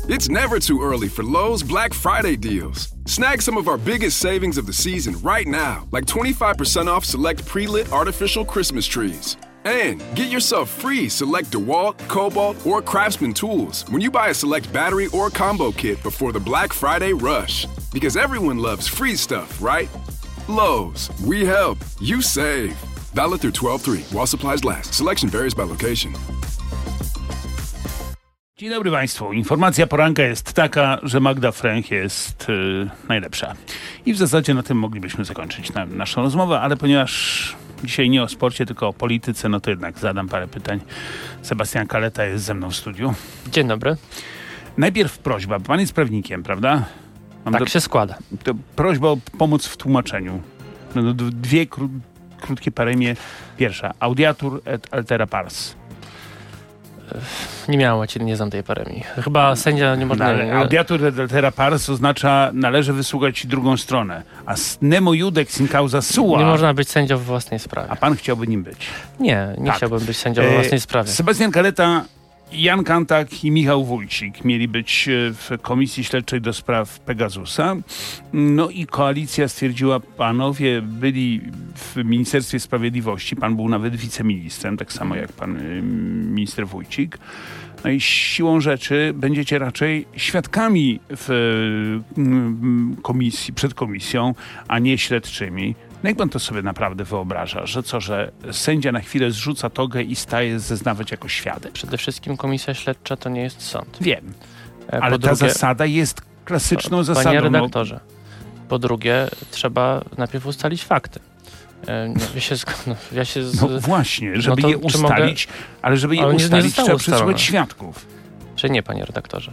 It's never too early for Lowe's Black Friday deals. Snag some of our biggest savings of the season right now, like 25% off select pre-lit artificial Christmas trees. And get yourself free select DeWalt, Cobalt, or Craftsman tools when you buy a select battery or combo kit before the Black Friday rush. Because everyone loves free stuff, right? Lowe's, we help, you save. Valid through 12/3 while supplies last. Selection varies by location. Dzień dobry Państwu. Informacja poranka jest taka, że Magda Fręch jest najlepsza. I w zasadzie na tym moglibyśmy zakończyć naszą rozmowę, ale ponieważ dzisiaj nie o sporcie, tylko o polityce, no to jednak zadam parę pytań. Sebastian Kaleta jest ze mną w studiu. Dzień dobry. Najpierw prośba. Pan jest prawnikiem, prawda? Tak się składa. To prośba o pomoc w tłumaczeniu. No, dwie krótkie paremie. Pierwsza. Audiatur et altera pars. Nie miałem, nie znam tej paremii. Chyba sędzia nie można... Audiatur et altera pars oznacza należy wysłuchać drugą stronę. A nemo judex in causa sua... Nie można być sędzią we własnej sprawie. A pan chciałby nim być? Nie chciałbym być sędzią we własnej sprawie. Sebastian Kaleta, Jan Kantak i Michał Wójcik mieli być w Komisji Śledczej do spraw Pegasusa. No i koalicja stwierdziła, panowie byli w Ministerstwie Sprawiedliwości, pan był nawet wiceministrem, tak samo jak pan minister Wójcik. No i siłą rzeczy będziecie raczej świadkami w komisji, przed komisją, a nie śledczymi. No jak pan to sobie naprawdę wyobraża, że sędzia na chwilę zrzuca togę i staje zeznawać jako świadek? Przede wszystkim komisja śledcza to nie jest sąd. Wiem, ale ta zasada jest klasyczną zasadą. Panie redaktorze, po drugie trzeba najpierw ustalić fakty. No właśnie, żeby je ustalić, ale żeby je ustalić trzeba przesłuchać świadków. Czy nie, panie redaktorze?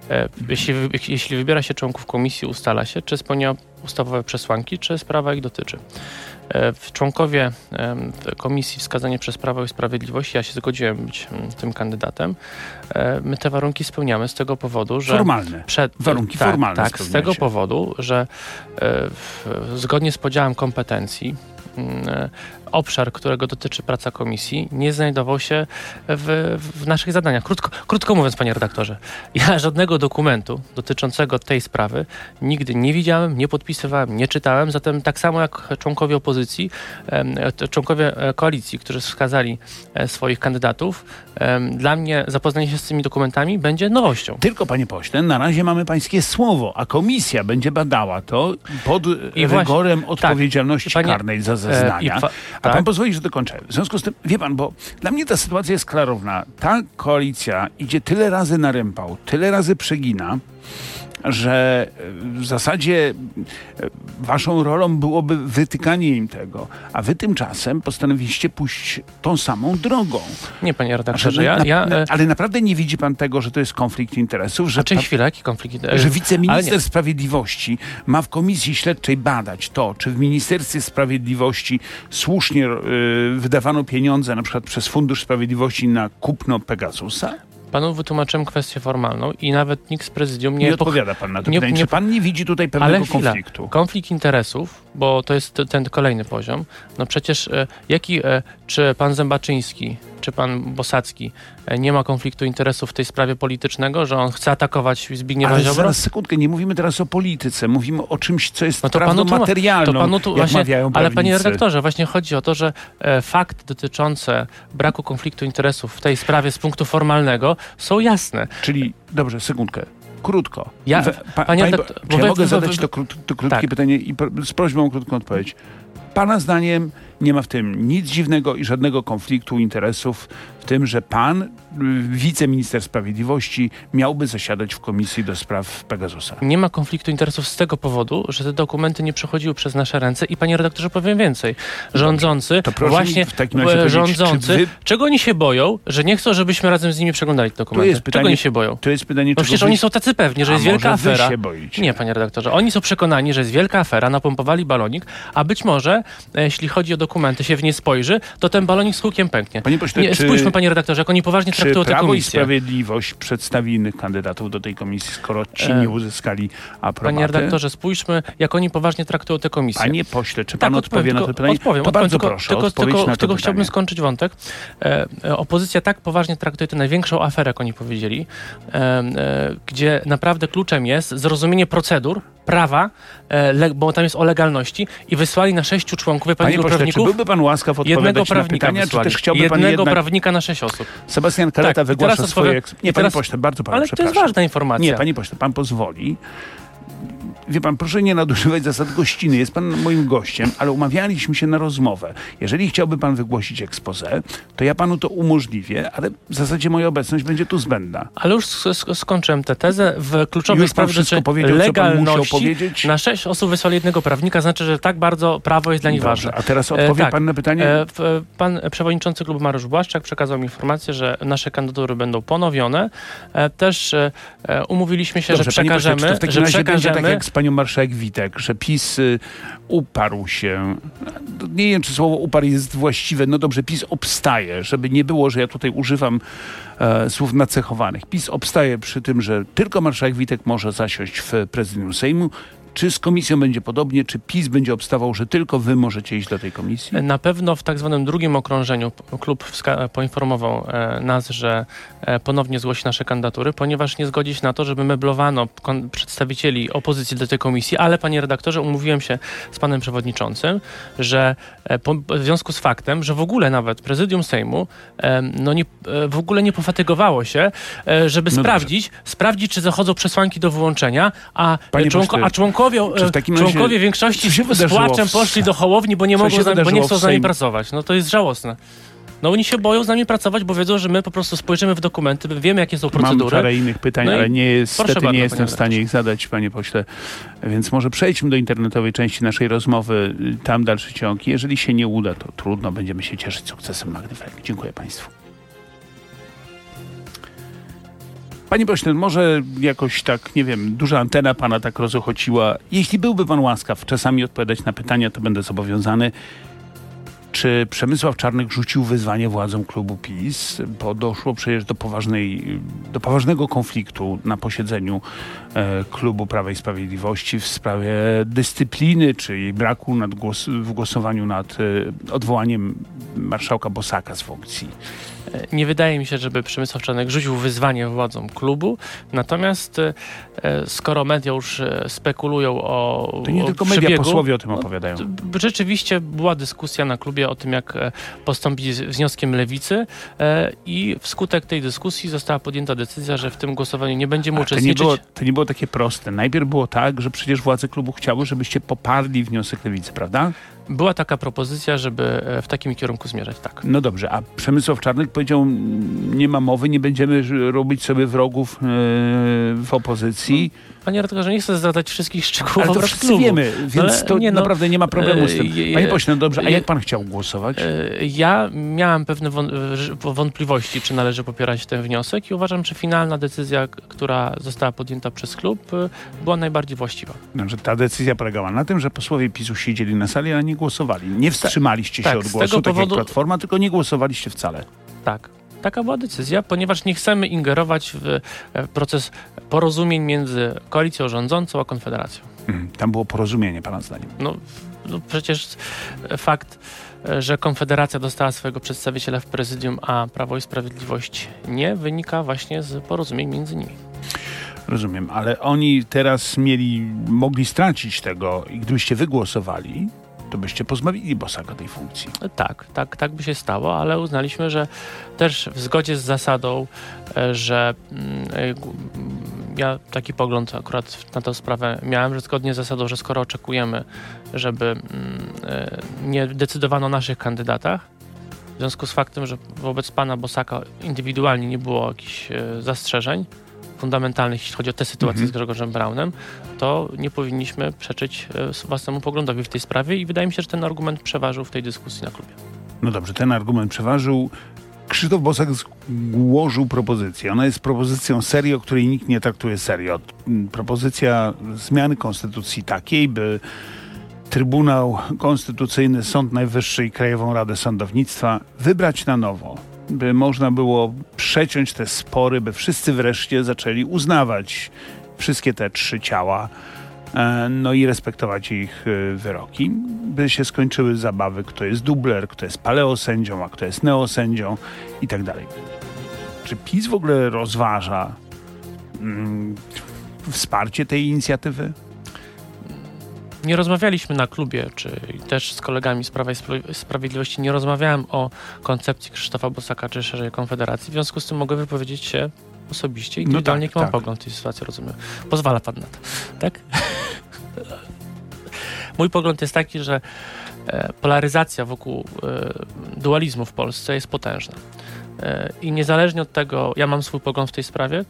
Jeśli wybiera się członków komisji, ustala się, czy spełnia ustawowe przesłanki, czy sprawa ich dotyczy. Członkowie komisji wskazani przez Prawo i Sprawiedliwość, ja się zgodziłem być tym kandydatem, my te warunki spełniamy z tego powodu, że... Formalne. Warunki formalne. Tak, z tego powodu, że zgodnie z podziałem kompetencji obszar, którego dotyczy praca komisji, nie znajdował się w naszych zadaniach. Krótko mówiąc, panie redaktorze, ja żadnego dokumentu dotyczącego tej sprawy nigdy nie widziałem, nie podpisywałem, nie czytałem, zatem tak samo jak członkowie opozycji, członkowie koalicji, którzy wskazali swoich kandydatów, dla mnie zapoznanie się z tymi dokumentami będzie nowością. Tylko, panie pośle, na razie mamy pańskie słowo, a komisja będzie badała to pod rygorem odpowiedzialności karnej za zeznania. A pan pozwoli, że dokończę. W związku z tym, wie pan, bo dla mnie ta sytuacja jest klarowna. Ta koalicja idzie tyle razy na rympał, tyle razy przegina, że w zasadzie waszą rolą byłoby wytykanie im tego, a wy tymczasem postanowiliście pójść tą samą drogą. Nie, panie redaktorze, ale naprawdę nie widzi pan tego, że to jest konflikt interesów? Że chwilę, jaki konflikt interesów? Że wiceminister Sprawiedliwości ma w Komisji Śledczej badać to, czy w Ministerstwie Sprawiedliwości słusznie wydawano pieniądze na przykład przez Fundusz Sprawiedliwości na kupno Pegasusa? Panu wytłumaczyłem kwestię formalną i nawet nikt z prezydium nie odpowiada pan na to pytanie. Czy pan nie widzi tutaj pewnego konfliktu? Konflikt interesów, bo to jest ten kolejny poziom. No przecież czy pan Zębaczyński, czy pan Bosacki nie ma konfliktu interesów w tej sprawie politycznego, że on chce atakować Zbigniewa Ziobro? Ale zaraz sekundkę, nie mówimy teraz o polityce, mówimy o czymś, co jest prawdą materialną, jak mawiają prawnicy. Ale panie redaktorze, właśnie chodzi o to, że fakty dotyczące braku konfliktu interesów w tej sprawie z punktu formalnego są jasne. Czyli, dobrze, sekundkę. Krótko. Czy ja mogę zadać to krótkie pytanie i z prośbą o krótką odpowiedź. Pana zdaniem nie ma w tym nic dziwnego i żadnego konfliktu interesów w tym, że pan, wiceminister Sprawiedliwości, miałby zasiadać w Komisji do spraw Pegasusa. Nie ma konfliktu interesów z tego powodu, że te dokumenty nie przechodziły przez nasze ręce i panie redaktorze, powiem więcej. Rządzący, czego oni się boją, że nie chcą, żebyśmy razem z nimi przeglądali te dokumenty? Czego oni się boją? To jest pytanie, no przecież oni są tacy pewni, że jest wielka afera. Wy się boicie? Nie, panie redaktorze. Oni są przekonani, że jest wielka afera, napompowali balonik, a być może że jeśli chodzi o dokumenty, się w nie spojrzy, to ten balonik z hukiem pęknie. Panie pośle, spójrzmy, panie redaktorze, jak oni poważnie traktują tę komisję. Prawo i Sprawiedliwość przedstawi innych kandydatów do tej komisji, skoro ci nie uzyskali aprobaty? Panie redaktorze, spójrzmy, jak oni poważnie traktują tę komisję. Panie pośle, czy pan odpowie na to pytanie? Odpowiem. To bardzo proszę, tylko chciałbym skończyć wątek. Opozycja tak poważnie traktuje tę największą aferę, jak oni powiedzieli, gdzie naprawdę kluczem jest zrozumienie procedur, prawa, bo tam jest o legalności i wysłali na 6 członków, panie pośle, prawników. Czy byłby pan łaskaw odpowiadać na pytania, czy też chciałby pan jednak... prawnika na 6 osób. Sebastian Kaleta wygłasza swoje... Nie, panie pośle, bardzo pana przepraszam. Ale to jest ważna informacja. Nie, panie pośle, pan pozwoli. Wie pan, proszę nie nadużywać zasad gościny. Jest pan moim gościem, ale umawialiśmy się na rozmowę. Jeżeli chciałby pan wygłosić exposé, to ja panu to umożliwię, ale w zasadzie moja obecność będzie tu zbędna. Ale już skończyłem tę tezę. W kluczowej sprawie legalności na 6 osób wysłali jednego prawnika, znaczy, że tak bardzo prawo jest dla nich ważne. A teraz odpowie pan na pytanie? Pan przewodniczący klubu Mariusz Błaszczak przekazał mi informację, że nasze kandydatury będą ponowione. Też umówiliśmy się, że przekażemy... To w takim razie będzie tak jak z panią marszałek Witek, że PiS uparł się. Nie wiem, czy słowo uparł jest właściwe. No dobrze, PiS obstaje, żeby nie było, że ja tutaj używam słów nacechowanych. PiS obstaje przy tym, że tylko marszałek Witek może zasiąść w prezydium Sejmu. Czy z komisją będzie podobnie? Czy PiS będzie obstawał, że tylko wy możecie iść do tej komisji? Na pewno w tak zwanym drugim okrążeniu klub poinformował nas, że ponownie zgłosi nasze kandydatury, ponieważ nie zgodzi się na to, żeby meblowano przedstawicieli opozycji do tej komisji, ale panie redaktorze, umówiłem się z panem przewodniczącym, że w związku z faktem, że w ogóle nawet prezydium Sejmu w ogóle nie pofatygowało się, żeby sprawdzić, czy zachodzą przesłanki do wyłączenia, a członkowie większości z płaczem poszli do Hołowni, bo nie chcą z nami pracować. No to jest żałosne. No oni się boją z nami pracować, bo wiedzą, że my po prostu spojrzymy w dokumenty, wiemy, jakie są procedury. Mam parę innych pytań, ale niestety nie jestem w stanie ich zadać, panie pośle. Więc może przejdźmy do internetowej części naszej rozmowy. Tam dalszy ciąg. Jeżeli się nie uda, to trudno. Będziemy się cieszyć sukcesem Magdy Frek. Dziękuję państwu. Panie pośle, może jakoś tak, nie wiem, duża antena pana tak rozochociła. Jeśli byłby pan łaskaw czasami odpowiadać na pytania, to będę zobowiązany. Czy Przemysław Czarnek rzucił wyzwanie władzom klubu PiS? Bo doszło przecież do poważnego konfliktu na posiedzeniu klubu Prawa i Sprawiedliwości w sprawie dyscypliny, czy jej braku w głosowaniu nad odwołaniem marszałka Bosaka z funkcji. Nie wydaje mi się, żeby Przemysław Czarnek rzucił wyzwanie władzom klubu, natomiast skoro media już spekulują o to nie tylko media, posłowie o tym opowiadają. Rzeczywiście była dyskusja na klubie o tym, jak postąpić z wnioskiem Lewicy i wskutek tej dyskusji została podjęta decyzja, że w tym głosowaniu nie będziemy uczestniczyć. To nie było takie proste. Najpierw było tak, że przecież władze klubu chciały, żebyście poparli wniosek Lewicy, prawda? Była taka propozycja, żeby w takim kierunku zmierzać, tak. No dobrze, a Przemysław Czarnek powiedział, nie ma mowy, nie będziemy robić sobie wrogów w opozycji. Panie redaktorze, nie chcę zdradzać wszystkich szczegółów. Ale to wszyscy wiemy, więc naprawdę nie ma problemu z tym. Panie pośle, no dobrze, a jak pan chciał głosować? Ja miałem pewne wątpliwości, czy należy popierać ten wniosek i uważam, że finalna decyzja, która została podjęta przez klub, była najbardziej właściwa. Znaczy, ta decyzja polegała na tym, że posłowie PiS-u siedzieli na sali, ale nie głosowali. Nie wstrzymaliście się od głosu, tak jak Platforma, tylko nie głosowaliście wcale. Tak. Taka była decyzja, ponieważ nie chcemy ingerować w proces porozumień między koalicją rządzącą a Konfederacją. Tam było porozumienie, pana zdaniem. No przecież fakt, że Konfederacja dostała swojego przedstawiciela w prezydium, a Prawo i Sprawiedliwość nie, wynika właśnie z porozumień między nimi. Rozumiem, ale oni teraz mogli stracić tego i gdybyście wygłosowali, to byście pozbawili Bosaka tej funkcji. Tak by się stało, ale uznaliśmy, że też w zgodzie z zasadą, że ja taki pogląd akurat na tę sprawę miałem, że zgodnie z zasadą, że skoro oczekujemy, żeby nie decydowano o naszych kandydatach, w związku z faktem, że wobec pana Bosaka indywidualnie nie było jakichś zastrzeżeń fundamentalnych, jeśli chodzi o tę sytuację z Grzegorzem Braunem, to nie powinniśmy przeczyć własnemu poglądowi w tej sprawie i wydaje mi się, że ten argument przeważył w tej dyskusji na klubie. No dobrze, ten argument przeważył. Krzysztof Bosak złożył propozycję. Ona jest propozycją serio, której nikt nie traktuje serio. Propozycja zmiany konstytucji takiej, by Trybunał Konstytucyjny, Sąd Najwyższy i Krajową Radę Sądownictwa wybrać na nowo, by można było przeciąć te spory, by wszyscy wreszcie zaczęli uznawać wszystkie te 3 ciała, no i respektować ich wyroki, by się skończyły zabawy, kto jest dubler, kto jest paleosędzią, a kto jest neosędzią i tak dalej. Czy PiS w ogóle rozważa wsparcie tej inicjatywy? Nie rozmawialiśmy na klubie, czy też z kolegami z Prawa i Sprawiedliwości, nie rozmawiałem o koncepcji Krzysztofa Bosaka, czy szerzej Konfederacji. W związku z tym mogę wypowiedzieć się osobiście i indywidualnie, jaki mam pogląd w tej sytuacji, rozumiem. Pozwala pan na to, tak? Mój pogląd jest taki, że polaryzacja wokół dualizmu w Polsce jest potężna. I niezależnie od tego, ja mam swój pogląd w tej sprawie,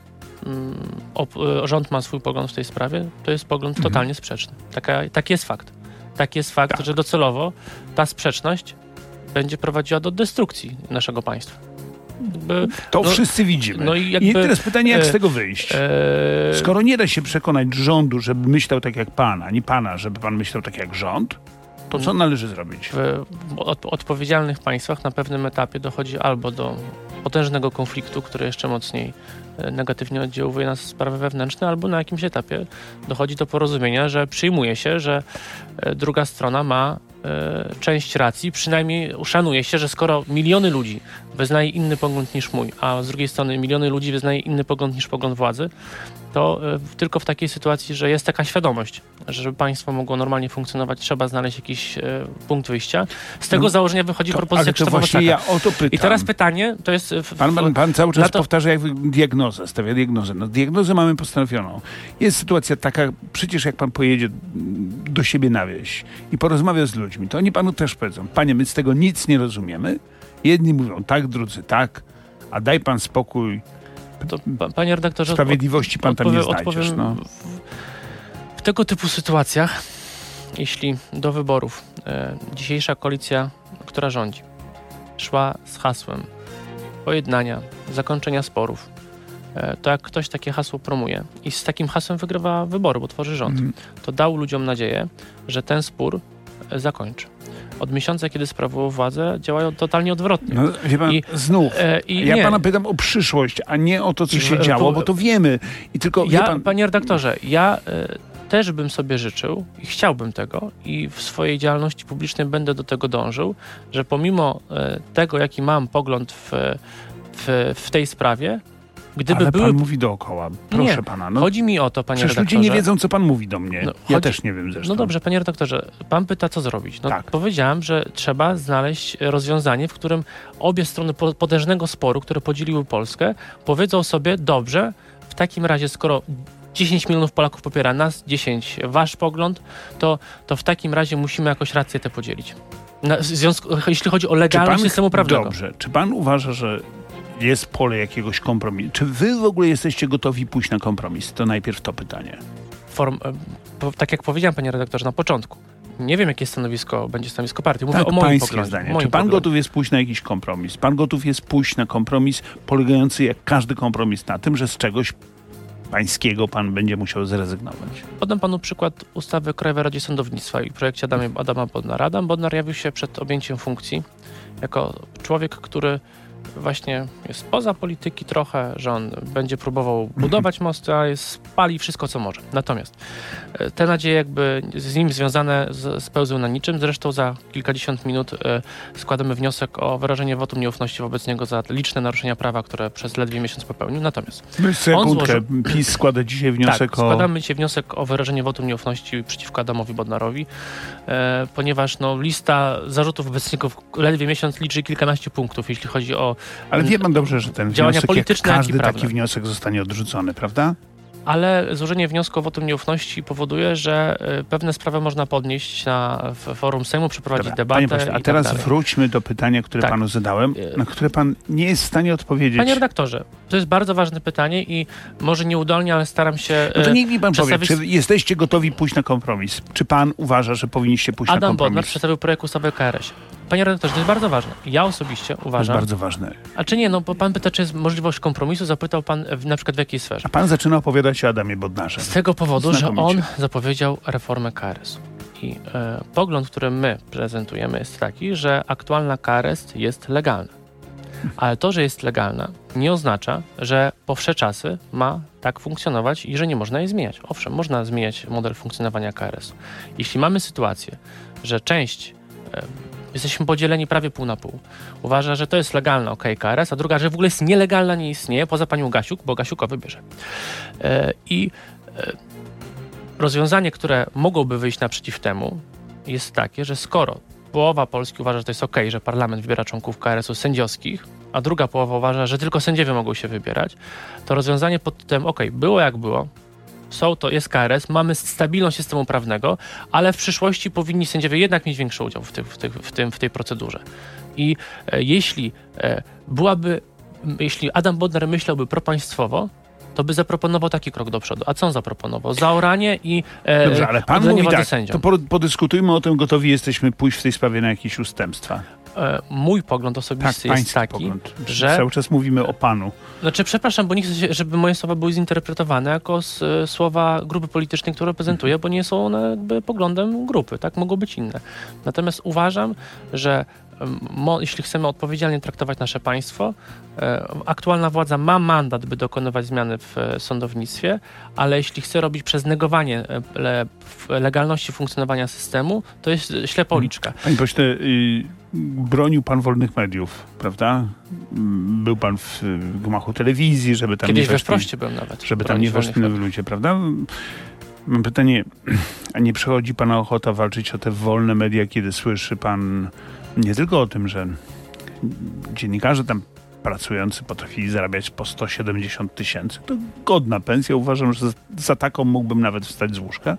rząd ma swój pogląd w tej sprawie, to jest pogląd totalnie sprzeczny. Taki jest fakt. Taki jest fakt, że docelowo ta sprzeczność będzie prowadziła do destrukcji naszego państwa. To wszyscy widzimy. I teraz pytanie, jak z tego wyjść? Skoro nie da się przekonać rządu, żeby myślał tak jak pan, ani pana, żeby pan myślał tak jak rząd, to co należy zrobić? W odpowiedzialnych państwach na pewnym etapie dochodzi albo do potężnego konfliktu, który jeszcze mocniej negatywnie oddziałuje na sprawy wewnętrzne, albo na jakimś etapie dochodzi do porozumienia, że przyjmuje się, że druga strona ma część racji, przynajmniej uszanuje się, że skoro miliony ludzi wyznaje inny pogląd niż mój, a z drugiej strony miliony ludzi wyznaje inny pogląd niż pogląd władzy, to tylko w takiej sytuacji, że jest taka świadomość, że żeby państwo mogło normalnie funkcjonować, trzeba znaleźć jakiś punkt wyjścia. Z tego założenia wychodzi propozycja Krzysztofa Bosaka. Ja o to pytam. I teraz pytanie, to jest... Pan cały czas powtarza jak diagnozę, stawia diagnozę. No, diagnozę mamy postanowioną. Jest sytuacja taka, przecież jak pan pojedzie do siebie na wieś i porozmawia z ludźmi, to oni panu też powiedzą, panie, my z tego nic nie rozumiemy. Jedni mówią tak, drudzy tak, a daj pan spokój. To, panie redaktorze, sprawiedliwości pan tam nie znajdziesz. No. W tego typu sytuacjach, jeśli do wyborów dzisiejsza koalicja, która rządzi, szła z hasłem pojednania, zakończenia sporów, to jak ktoś takie hasło promuje i z takim hasłem wygrywa wybory, bo tworzy rząd, to dał ludziom nadzieję, że ten spór zakończy. Od miesiąca, kiedy sprawował władzę, działają totalnie odwrotnie. No, wie pan, znów. Ja pana pytam o przyszłość, a nie o to, co się działo, bo to wiemy. I tylko, Panie redaktorze, ja też bym sobie życzył i chciałbym tego i w swojej działalności publicznej będę do tego dążył, że pomimo tego, jaki mam pogląd w tej sprawie, ale pan mówi dookoła. Proszę pana. No, chodzi mi o to, panie redaktorze. Ludzie nie wiedzą, co pan mówi do mnie. Ja też nie wiem zresztą. No dobrze, panie redaktorze, pan pyta, co zrobić. No, powiedziałem, że trzeba znaleźć rozwiązanie, w którym obie strony potężnego sporu, które podzieliły Polskę, powiedzą sobie, dobrze, w takim razie, skoro 10 milionów Polaków popiera nas, 10 wasz pogląd, to w takim razie musimy jakoś rację tę podzielić. Jeśli chodzi o legalność systemu prawnego. Dobrze. Czy pan uważa, że jest pole jakiegoś kompromisu? Czy wy w ogóle jesteście gotowi pójść na kompromis? To najpierw to pytanie. Tak jak powiedziałem, panie redaktorze, na początku. Nie wiem, jakie będzie stanowisko partii. Mówię o moim poglądzie. Czy pan gotów jest pójść na jakiś kompromis? Pan gotów jest pójść na kompromis polegający, jak każdy kompromis, na tym, że z czegoś pańskiego pan będzie musiał zrezygnować? Podam panu przykład ustawy o Krajowej Radzie Sądownictwa i projekcie Adama Bodnara. Adam Bodnar jawił się przed objęciem funkcji jako człowiek, który właśnie jest poza polityki trochę, że on będzie próbował budować mosty, a spali wszystko, co może. Natomiast te nadzieje jakby z nim związane spełzły na niczym. Zresztą za kilkadziesiąt minut składamy wniosek o wyrażenie wotum nieufności wobec niego za liczne naruszenia prawa, które przez ledwie miesiąc popełnił. Natomiast PiS składa dzisiaj wniosek składamy dzisiaj wniosek o wyrażenie wotum nieufności przeciwko Adamowi Bodnarowi, ponieważ lista zarzutów wobec niego ledwie miesiąc liczy kilkanaście punktów, jeśli chodzi o ale wie pan dobrze, że ten wniosek, jak każdy taki wniosek, zostanie odrzucony, prawda? Ale złożenie wniosku o wotum nieufności powoduje, że pewne sprawy można podnieść w forum Sejmu, przeprowadzić debatę. Panie pośle, a teraz wróćmy do pytania, które panu zadałem, na które pan nie jest w stanie odpowiedzieć. Panie redaktorze, to jest bardzo ważne pytanie i może nieudolnie, ale staram się no to niech mi pan powie, czy jesteście gotowi pójść na kompromis? Czy pan uważa, że powinniście pójść na kompromis? Adam Bodnar przedstawił projekt ustawy o KRS-ie. Panie redaktorze, to jest bardzo ważne. Ja osobiście uważam... To jest bardzo ważne. A czy nie? No bo pan pyta, czy jest możliwość kompromisu. Zapytał pan na przykład w jakiej sferze. A pan zaczyna opowiadać o Adamie Bodnarze. Z tego powodu, że on zapowiedział reformę KRS-u. I pogląd, który my prezentujemy, jest taki, że aktualna KRS jest legalna. Ale to, że jest legalna, nie oznacza, że po wsze czasy ma tak funkcjonować i że nie można jej zmieniać. Owszem, można zmieniać model funkcjonowania KRS-u. Jeśli mamy sytuację, że część, jesteśmy podzieleni prawie pół na pół, uważa, że to jest legalna, KRS, a druga, że w ogóle jest nielegalna, nie istnieje, poza panią Gasiuk, bo Gasiuka wybierze. Rozwiązanie, które mogłoby wyjść naprzeciw temu, jest takie, że skoro połowa Polski uważa, że to jest że parlament wybiera członków KRS-u sędziowskich, a druga połowa uważa, że tylko sędziowie mogą się wybierać, to rozwiązanie pod tytułem było jak było, jest KRS, mamy stabilność systemu prawnego, ale w przyszłości powinni sędziowie jednak mieć większy udział w tej procedurze. I jeśli Adam Bodnar myślałby propaństwowo, to by zaproponował taki krok do przodu. A co on zaproponował? Zaoranie i Dobrze, ale pan mówi tak, to podyskutujmy o tym, gotowi jesteśmy pójść w tej sprawie na jakieś ustępstwa. Mój pogląd osobisty jest taki, pogląd. Że... Cały czas mówimy o panu. Znaczy, przepraszam, bo nie chcę, żeby moje słowa były zinterpretowane jako słowa grupy politycznej, które reprezentuję, bo nie są one jakby poglądem grupy, tak? Mogą być inne. Natomiast uważam, że jeśli chcemy odpowiedzialnie traktować nasze państwo, aktualna władza ma mandat, by dokonywać zmiany w sądownictwie, ale jeśli chce robić przez negowanie legalności funkcjonowania systemu, to jest ślepa uliczka. Panie pośle, bronił pan wolnych mediów, prawda? Był pan w gmachu telewizji, żeby tam kiedyś we Wproście byłem nawet. Żeby tam nie weszli nowi ludzie, prawda? Mam pytanie, a nie przychodzi pana ochota walczyć o te wolne media, kiedy słyszy pan nie tylko o tym, że dziennikarze tam pracujący potrafili zarabiać po 170 000. To godna pensja. Uważam, że za taką mógłbym nawet wstać z łóżka.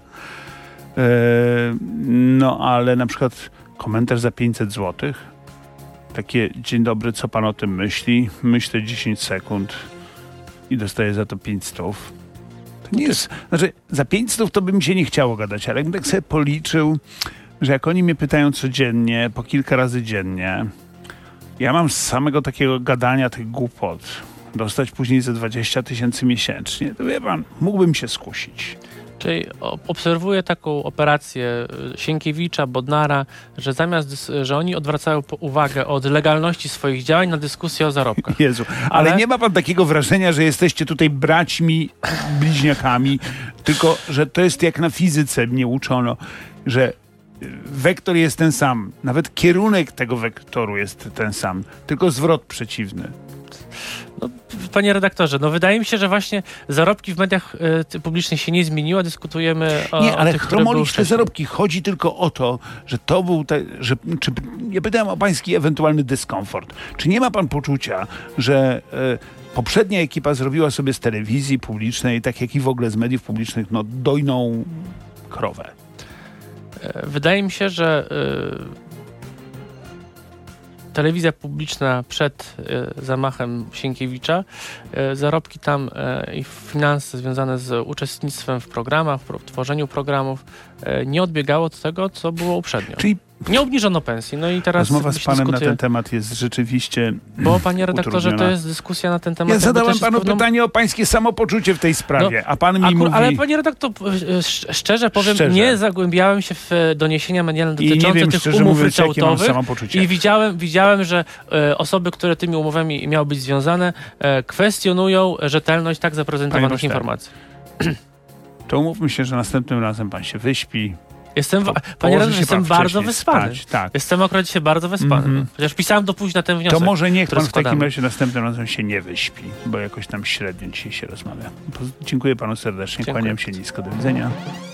No ale na przykład komentarz za 500 zł. Takie, dzień dobry, co pan o tym myśli? Myślę 10 sekund i dostaję za to 500. To nie jest... Znaczy, za 500 to by mi się nie chciało gadać, ale jakbym tak sobie policzył, że jak oni mnie pytają codziennie, po kilka razy dziennie, ja mam z samego takiego gadania tych głupot dostać później ze 20 000 miesięcznie, to wie pan, mógłbym się skusić. Czyli obserwuję taką operację Sienkiewicza, Bodnara, że oni odwracają uwagę od legalności swoich działań na dyskusję o zarobkach. Jezu, ale nie ma pan takiego wrażenia, że jesteście tutaj braćmi, bliźniakami, tylko że to jest jak na fizyce mnie uczono, że wektor jest ten sam. Nawet kierunek tego wektoru jest ten sam, tylko zwrot przeciwny. No, panie redaktorze, wydaje mi się, że właśnie zarobki w mediach publicznych się nie zmieniły, dyskutujemy o nie, ale tych, kto molić te zarobki? Chodzi tylko o to, że to był... ja pytałem o pański ewentualny dyskomfort. Czy nie ma pan poczucia, że poprzednia ekipa zrobiła sobie z telewizji publicznej, tak jak i w ogóle z mediów publicznych, dojną krowę? Wydaje mi się, że telewizja publiczna przed zamachem Sienkiewicza, zarobki tam i finanse związane z uczestnictwem w programach, w tworzeniu programów nie odbiegało od tego, co było uprzednio. Czyli nie obniżono pensji. No i teraz rozmowa z panem na ten temat jest rzeczywiście bo, panie redaktorze, to jest dyskusja na ten temat. Ja zadałem panu pytanie o pańskie samopoczucie w tej sprawie, a pan mi mówi... Ale panie redaktor, szczerze powiem, nie zagłębiałem się w doniesienia medialne dotyczące tych umów ryczałtowych i widziałem, że osoby, które tymi umowami miały być związane, kwestionują rzetelność tak zaprezentowanych informacji. To umówmy się, że następnym razem pan się wyśpi. Panie redaktorze, jestem bardzo wyspany. Tak. Jestem akurat dzisiaj bardzo wyspany. Chociaż pisałem do późna ten wniosek. To może niech pan w takim razie następnym razem się nie wyśpi, bo jakoś tam średnio dzisiaj się rozmawia. Dziękuję panu serdecznie, kłaniam się nisko. Do widzenia.